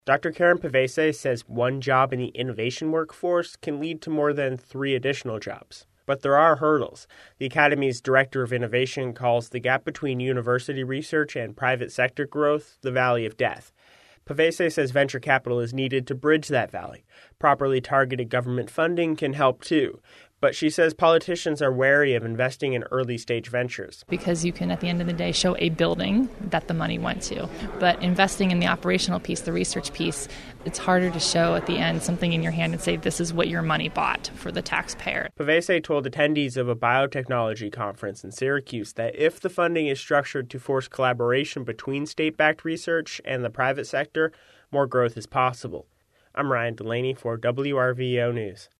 Dr. Karen Pavese says one job in the innovation workforce can lead to more than 3 additional jobs. But there are hurdles. The Academy's Director of Innovation calls the gap between university research and private sector growth the valley of death. Pavese says venture capital is needed to bridge that valley. Properly targeted government funding can help too. But she says politicians are wary of investing in early-stage ventures. Because you can, at the end of the day, show a building that the money went to. But investing in the operational piece, the research piece, it's harder to show at the end something in your hand and say, this is what your money bought for the taxpayer. Pavese told attendees of a biotechnology conference in Syracuse that if the funding is structured to force collaboration between state-backed research and the private sector, more growth is possible. I'm Ryan Delaney for WRVO News.